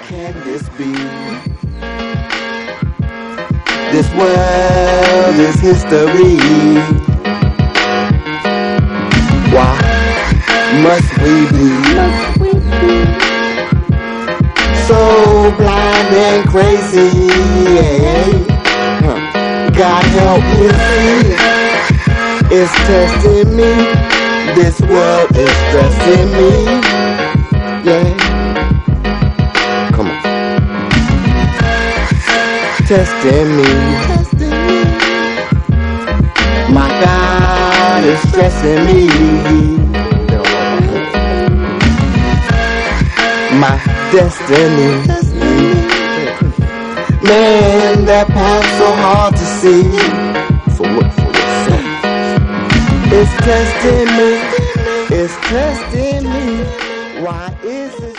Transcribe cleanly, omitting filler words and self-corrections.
can this be? This world is history. Why must we be so blind and crazy? God help me see, it's testing me. This world is stressing me. Yeah, come on, testing me. My God is stressing me. My destiny. Man, that path so hard to see. So look for yourself. It's testing me. It's testing me. Why is it?